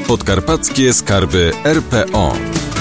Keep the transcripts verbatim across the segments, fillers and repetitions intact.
Podkarpackie Skarby R P O.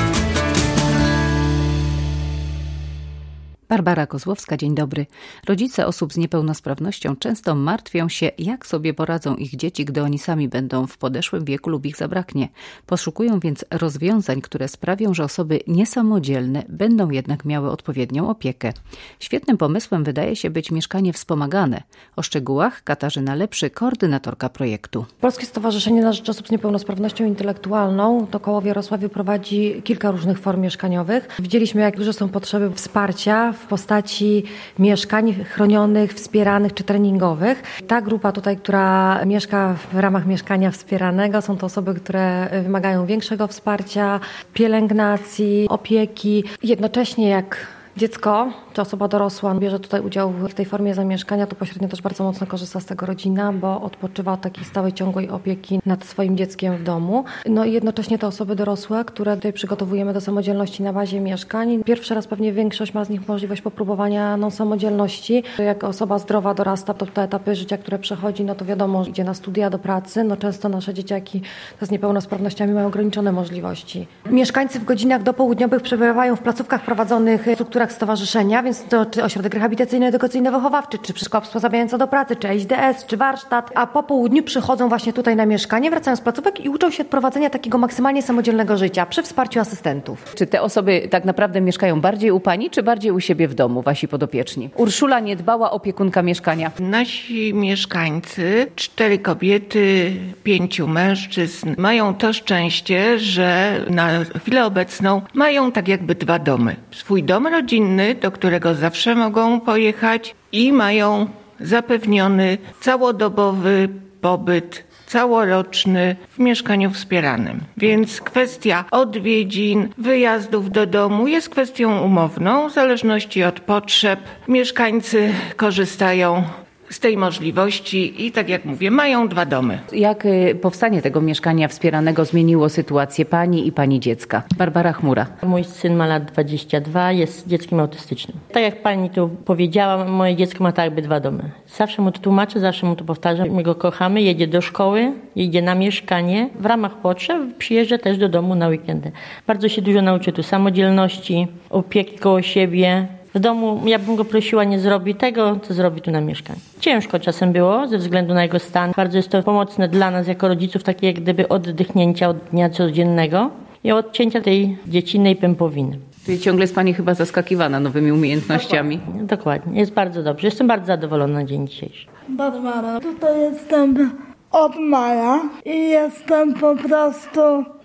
Barbara Kozłowska, dzień dobry. Rodzice osób z niepełnosprawnością często martwią się, jak sobie poradzą ich dzieci, gdy oni sami będą w podeszłym wieku lub ich zabraknie. Poszukują więc rozwiązań, które sprawią, że osoby niesamodzielne będą jednak miały odpowiednią opiekę. Świetnym pomysłem wydaje się być mieszkanie wspomagane. O szczegółach Katarzyna Lepszy, koordynatorka projektu. Polskie Stowarzyszenie na Rzecz Osób z Niepełnosprawnością Intelektualną to koło w Jarosławiu prowadzi kilka różnych form mieszkaniowych. Widzieliśmy, jak duże są potrzeby wsparcia w postaci mieszkań chronionych, wspieranych czy treningowych. Ta grupa tutaj, która mieszka w ramach mieszkania wspieranego, są to osoby, które wymagają większego wsparcia, pielęgnacji, opieki. Jednocześnie jak dziecko czy osoba dorosła bierze tutaj udział w tej formie zamieszkania, to pośrednio też bardzo mocno korzysta z tego rodzina, bo odpoczywa od takiej stałej, ciągłej opieki nad swoim dzieckiem w domu. No i jednocześnie te osoby dorosłe, które tutaj przygotowujemy do samodzielności na bazie mieszkań. Pierwszy raz pewnie większość ma z nich możliwość popróbowania no, samodzielności. Jak osoba zdrowa dorasta, to te etapy życia, które przechodzi, no to wiadomo, idzie na studia, do pracy. No często nasze dzieciaki z niepełnosprawnościami mają ograniczone możliwości. Mieszkańcy w godzinach dopołudniowych przebywają w placówkach prowadzonych w strukturach stowarzyszenia, więc to czy ośrodek rehabilitacyjno-edukacyjno-wychowawczy, czy szkoła przysposabiająca do pracy, czy H D S, czy warsztat, a po południu przychodzą właśnie tutaj na mieszkanie, wracają z placówek i uczą się prowadzenia takiego maksymalnie samodzielnego życia przy wsparciu asystentów. Czy te osoby tak naprawdę mieszkają bardziej u pani, czy bardziej u siebie w domu, wasi podopieczni? Urszula Niedbała, opiekunka mieszkania. Nasi mieszkańcy, cztery kobiety, pięciu mężczyzn, mają to szczęście, że na chwilę obecną mają tak jakby dwa domy. Swój dom rodzinny, do którego zawsze mogą pojechać i mają zapewniony całodobowy pobyt całoroczny w mieszkaniu wspieranym. Więc kwestia odwiedzin, wyjazdów do domu jest kwestią umowną, w zależności od potrzeb. Mieszkańcy korzystają z tej możliwości i tak jak mówię, mają dwa domy. Jak powstanie tego mieszkania wspieranego zmieniło sytuację pani i pani dziecka? Barbara Chmura. Mój syn ma lat dwadzieścia dwa, jest dzieckiem autystycznym. Tak jak pani tu powiedziała, moje dziecko ma tak jakby dwa domy. Zawsze mu to tłumaczę, zawsze mu to powtarzam. My go kochamy, jedzie do szkoły, jedzie na mieszkanie. W ramach potrzeb przyjeżdża też do domu na weekendy. Bardzo się dużo nauczy tu samodzielności, opieki koło siebie. W domu ja bym go prosiła, nie zrobi tego, co zrobi tu na mieszkaniu. Ciężko czasem było ze względu na jego stan. Bardzo jest to pomocne dla nas jako rodziców, takie jak gdyby oddychnięcia od dnia codziennego i odcięcia tej dziecinnej pępowiny. Czyli ciągle jest pani chyba zaskakiwana nowymi umiejętnościami. Dokładnie, dokładnie. Jest bardzo dobrze. Jestem bardzo zadowolona na dzień dzisiejszy. Barbara, tutaj jestem od maja i jestem po prostu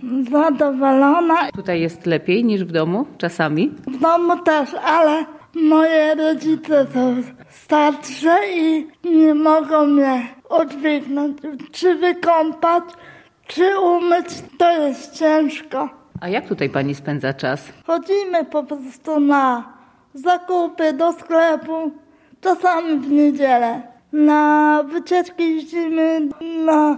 zadowolona. Tutaj jest lepiej niż w domu czasami? W domu też, ale moje rodzice są starsze i nie mogą mnie odwignąć. Czy wykąpać, czy umyć, to jest ciężko. A jak tutaj pani spędza czas? Chodzimy po prostu na zakupy do sklepu, czasami w niedzielę. Na wycieczki jeździmy, na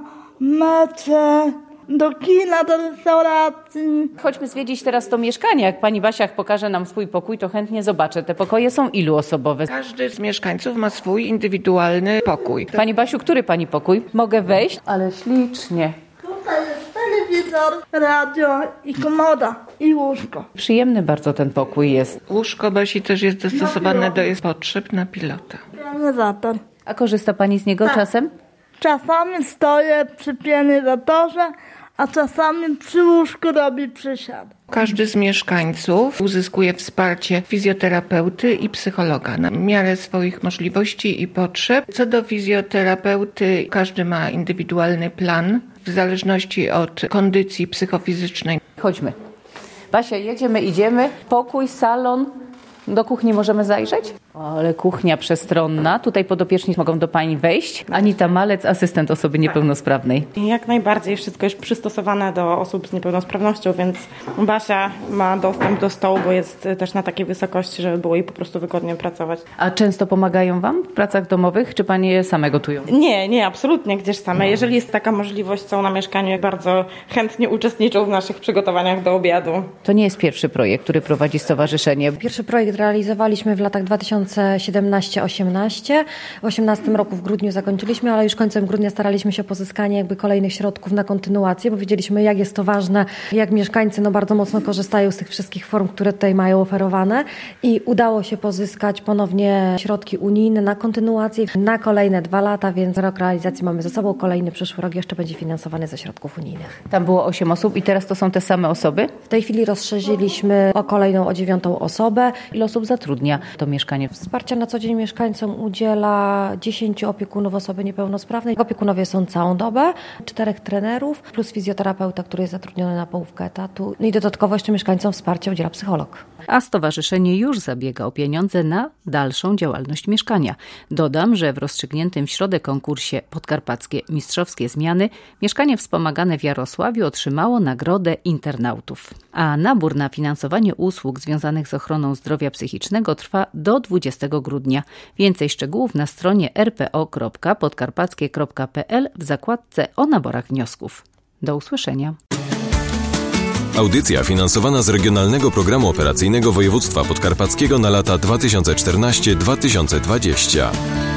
mecze, do kina, do restauracji. Chodźmy zwiedzić teraz to mieszkanie. Jak pani Basia pokaże nam swój pokój, to chętnie zobaczę. Te pokoje są iluosobowe? Każdy z mieszkańców ma swój indywidualny pokój. Pani Basiu, który pani pokój? Mogę wejść? Ale ślicznie. Tutaj jest telewizor, radio i komoda i łóżko. Przyjemny bardzo ten pokój jest. Łóżko Basi też jest dostosowane do jej potrzeb na pilota. Pionizator. A korzysta pani z niego tak. czasem? Czasami stoję przy pionizatorze, a czasami przy łóżku robi przysiad. Każdy z mieszkańców uzyskuje wsparcie fizjoterapeuty i psychologa na miarę swoich możliwości i potrzeb. Co do fizjoterapeuty, każdy ma indywidualny plan w zależności od kondycji psychofizycznej. Chodźmy. Basia, jedziemy, idziemy. Pokój, salon. Do kuchni możemy zajrzeć? O, ale kuchnia przestronna. Tutaj podopieczni mogą do pani wejść. Anita Malec, asystent osoby niepełnosprawnej. Jak najbardziej. Wszystko jest przystosowane do osób z niepełnosprawnością, więc Basia ma dostęp do stołu, bo jest też na takiej wysokości, żeby było jej po prostu wygodnie pracować. A często pomagają wam w pracach domowych, czy panie same gotują? Nie, nie, absolutnie. Gdzieś same. Jeżeli jest taka możliwość, są na mieszkaniu, bardzo chętnie uczestniczą w naszych przygotowaniach do obiadu. To nie jest pierwszy projekt, który prowadzi stowarzyszenie. Pierwszy projekt realizowaliśmy w latach dwa tysiące tysiące siedemnaście osiemnaście. W osiemnastym roku w grudniu zakończyliśmy, ale już końcem grudnia staraliśmy się o pozyskanie jakby kolejnych środków na kontynuację, bo wiedzieliśmy, jak jest to ważne, jak mieszkańcy no bardzo mocno korzystają z tych wszystkich form, które tutaj mają oferowane i udało się pozyskać ponownie środki unijne na kontynuację na kolejne dwa lata, więc rok realizacji mamy za sobą, kolejny przyszły rok jeszcze będzie finansowany ze środków unijnych. Tam było osiem osób i teraz to są te same osoby? W tej chwili rozszerzyliśmy o kolejną, o dziewiątą osobę. Ile osób zatrudnia to mieszkanie? Wsparcia na co dzień mieszkańcom udziela dziesięciu opiekunów osoby niepełnosprawnej. Opiekunowie są całą dobę, czterech trenerów plus fizjoterapeuta, który jest zatrudniony na połówkę etatu. No i dodatkowo jeszcze mieszkańcom wsparcia udziela psycholog. A stowarzyszenie już zabiega o pieniądze na dalszą działalność mieszkania. Dodam, że w rozstrzygniętym w środę konkursie Podkarpackie Mistrzowskie Zmiany mieszkanie wspomagane w Jarosławiu otrzymało nagrodę internautów. A nabór na finansowanie usług związanych z ochroną zdrowia psychicznego trwa do dwudziestego grudnia. Więcej szczegółów na stronie er pe o kropka podkarpackie kropka pe el w zakładce o naborach wniosków. Do usłyszenia. Audycja finansowana z Regionalnego Programu Operacyjnego Województwa Podkarpackiego na lata dwa tysiące czternaście do dwa tysiące dwudziestego.